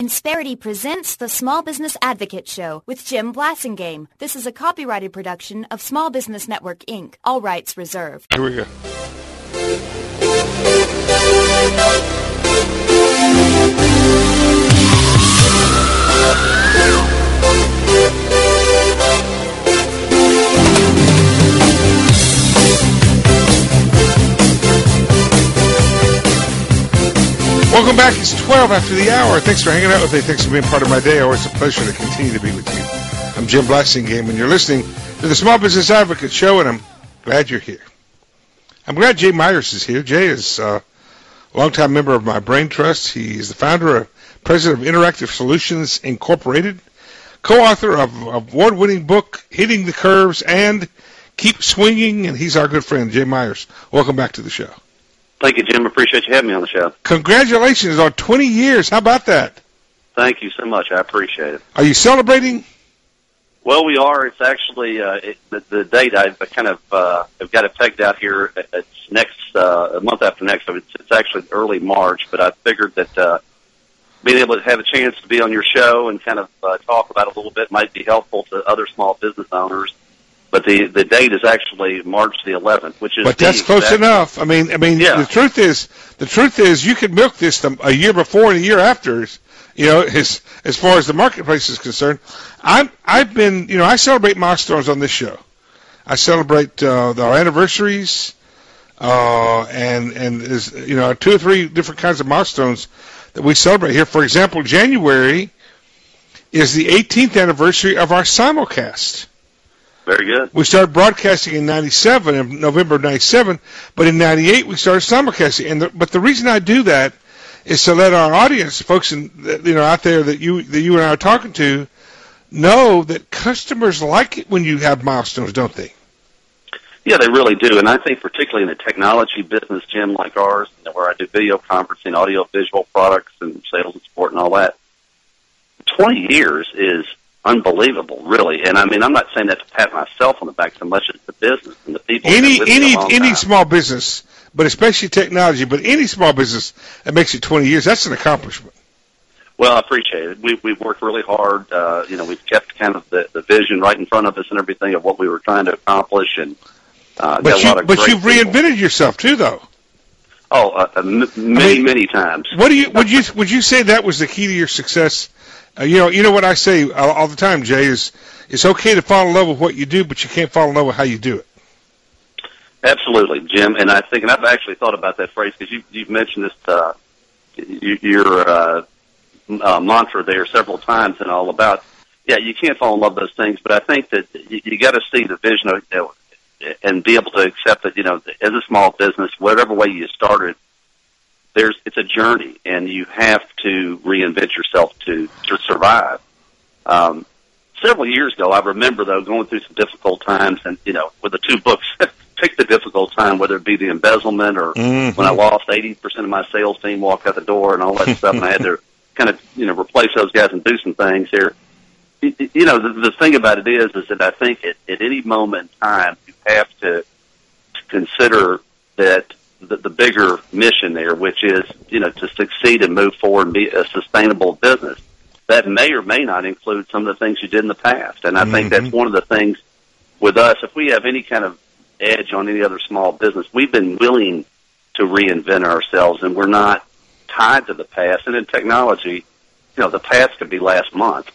Insperity presents the Small Business Advocate Show with Jim Blasingame. This is a copyrighted production of Small Business Network, Inc. All rights reserved. Here we go. Welcome back. It's 12 after the hour. Thanks for hanging out with me. Thanks for being part of my day. Always a pleasure to continue to be with you. I'm Jim Blasingame, and you're listening to the Small Business Advocate Show, and I'm glad you're here. I'm glad Jay Myers is here. Jay is a longtime member of my Brain Trust. He is the founder and president of Interactive Solutions Incorporated, co-author of award-winning book, Hitting the Curves and Keep Swinging, and he's our good friend, Jay Myers. Welcome back to the show. Thank you, Jim. Appreciate you having me on the show. Congratulations on 20 years. How about that? Thank you so much. I appreciate it. Are you celebrating? Well, we are. It's actually the date I've kind of I've got it pegged out here. It's next a month after next, so it's actually early March. But I figured that being able to have a chance to be on your show and kind of talk about it a little bit might be helpful to other small business owners. But the date is actually March the 11th, which is. But that's close enough. I mean, yeah. The truth is, you could milk this a year before and a year after. You know, as far as the marketplace is concerned, I celebrate milestones on this show. I celebrate our anniversaries, and there's 2 or 3 different kinds of milestones that we celebrate here. For example, January is the 18th anniversary of our simulcast. Very good. We started broadcasting in '97, in November of '97, but in '98 we started simulcasting. But the reason I do that is to let our audience, folks out there that you and I are talking to, know that customers like it when you have milestones, don't they? Yeah, they really do. And I think particularly in the technology business, Jim, like ours, where I do video conferencing, audio-visual products, and sales and support and all that, 20 years is unbelievable, really. And I mean, I'm not saying that to pat myself on the back so much as the business and the people. Any small business, but especially technology, but any small business that makes it 20 years, that's an accomplishment. Well, I appreciate it. We've worked really hard. We've kept kind of the vision right in front of us and everything of what we were trying to accomplish. And but you've reinvented yourself too, though. Oh, many times. Would you say that was the key to your success? You know what I say all the time, Jay, is it's okay to fall in love with what you do, but you can't fall in love with how you do it. Absolutely, Jim. And I've actually thought about that phrase because you've mentioned this, your mantra there several times and all about, you can't fall in love with those things, but I think that you got to see the vision of, and be able to accept that, as a small business, whatever way you started, it's a journey, and you have to reinvent yourself to survive. Several years ago, I remember, though, going through some difficult times, and, with the 2 books, pick the difficult time, whether it be the embezzlement or when I lost 80% of my sales team, walked out the door and all that stuff, and I had to kind of, replace those guys and do some things here. The thing about it is that I think at any moment in time, you have to consider that the bigger mission there, which is, to succeed and move forward and be a sustainable business. That may or may not include some of the things you did in the past. And I think that's one of the things with us. If we have any kind of edge on any other small business, we've been willing to reinvent ourselves, and we're not tied to the past. And in technology, the past could be last month.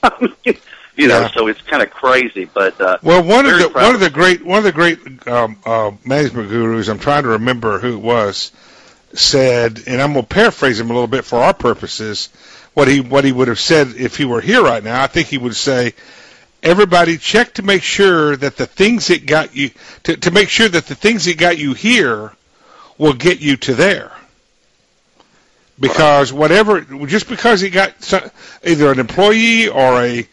So it's kind of crazy, but one of the great management gurus, I'm trying to remember who it was, said, and I'm going to paraphrase him a little bit for our purposes, what he would have said if he were here right now. I think he would say, everybody check to make sure that the things that got you to make sure that the things that got you here will get you to there. Because just because he got either an employee or a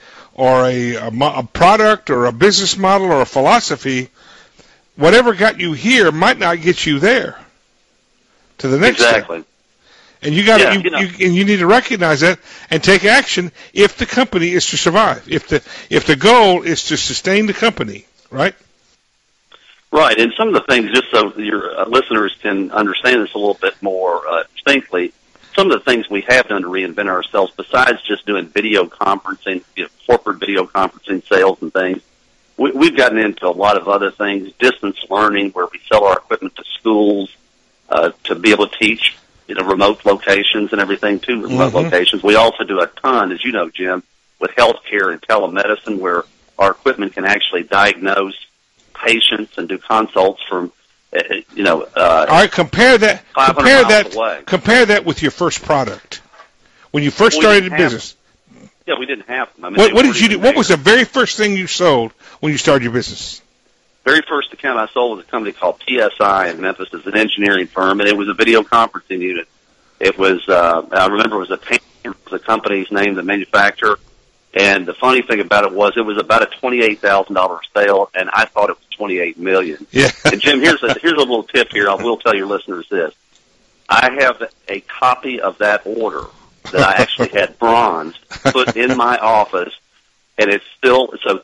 product or a business model or a philosophy, whatever got you here might not get you there to the next exactly. step. And you need to recognize that and take action if the company is to survive. If the goal is to sustain the company, right? Right. And some of the things, just so your listeners can understand this a little bit more distinctly, some of the things we have done to reinvent ourselves, besides just doing video conferencing, corporate video conferencing sales and things, we've gotten into a lot of other things, distance learning, where we sell our equipment to schools to be able to teach, remote locations and everything to remote locations. We also do a ton, as you know, Jim, with healthcare and telemedicine, where our equipment can actually diagnose patients and do consults from, all right, compare that with your first product. When you first started the business. Yeah, we didn't have them. What did you do? What was the very first thing you sold when you started your business? Very first account I sold was a company called PSI in Memphis. It's an engineering firm, and it was a video conferencing unit. It was, I remember it was a company's name, the manufacturer. And the funny thing about it was about a $28,000 sale, and I thought it was $28 million. Yeah. And Jim, here's a little tip here. I will tell your listeners this. I have a copy of that order that I actually had bronzed put in my office, and it's still, so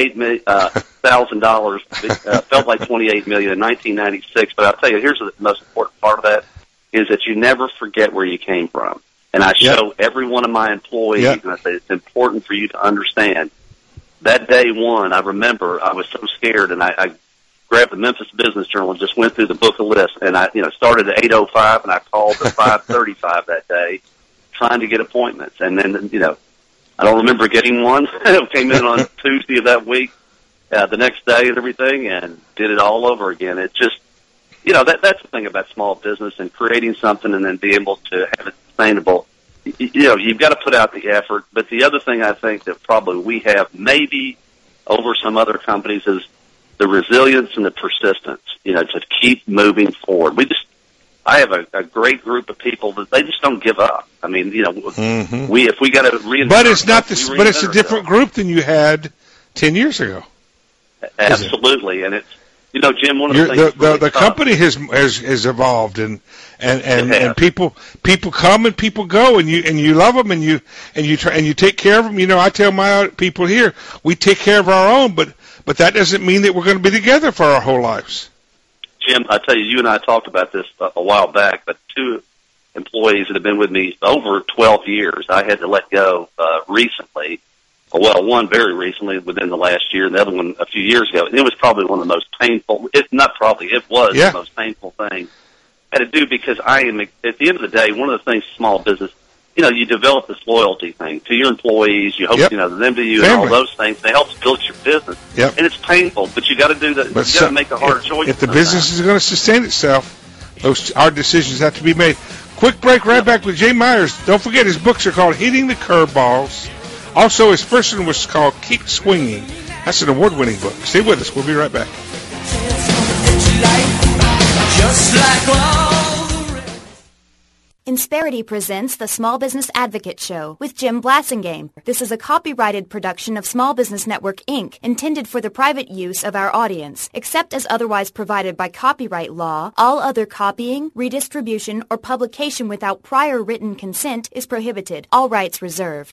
$28,000 felt like $28 million in 1996. But I'll tell you, here's the most important part of that, is that you never forget where you came from. And I show every one of my employees, and I say, it's important for you to understand. That day one, I remember I was so scared, and I grabbed the Memphis Business Journal and just went through the book of lists. And I, started at 8:05, and I called at 5:35 that day, trying to get appointments. And then, I don't remember getting one. I came in on Tuesday of that week, the next day and everything, and did it all over again. It just, that's the thing about small business and creating something and then be able to have it sustainable. You've got to put out the effort. But the other thing I think that probably we have maybe over some other companies is the resilience and the persistence, to keep moving forward. I have a great group of people that they just don't give up. I mean, if we got to reinvent, but it's not this, but it's a different group than you had 10 years ago. Absolutely, and it's, Jim, one of the things the company has evolved, and people come and people go, and you love them, and you take care of them. I tell my people here, we take care of our own, but that doesn't mean that we're going to be together for our whole lives. Jim, I tell you, you and I talked about this a while back, but two employees that have been with me over 12 years, I had to let go recently. Well, one very recently within the last year, and the other one a few years ago. And it was probably one of the most painful, it was the most painful thing I had to do, because I am, at the end of the day, one of the things small business, you develop this loyalty thing to your employees, you hope, them to you, Family. and all those things. They help build your business. Yep. And it's painful, but you got to do that. You got to make a hard choice. If the business is going to sustain itself, those hard decisions have to be made. Quick break, right back with Jay Myers. Don't forget, his books are called Hitting the Curveballs. Also, his first one was called Keep Swinging. That's an award-winning book. Stay with us. We'll be right back. Insperity presents the Small Business Advocate Show with Jim Blasingame. This is a copyrighted production of Small Business Network, Inc., intended for the private use of our audience. Except as otherwise provided by copyright law, all other copying, redistribution, or publication without prior written consent is prohibited. All rights reserved.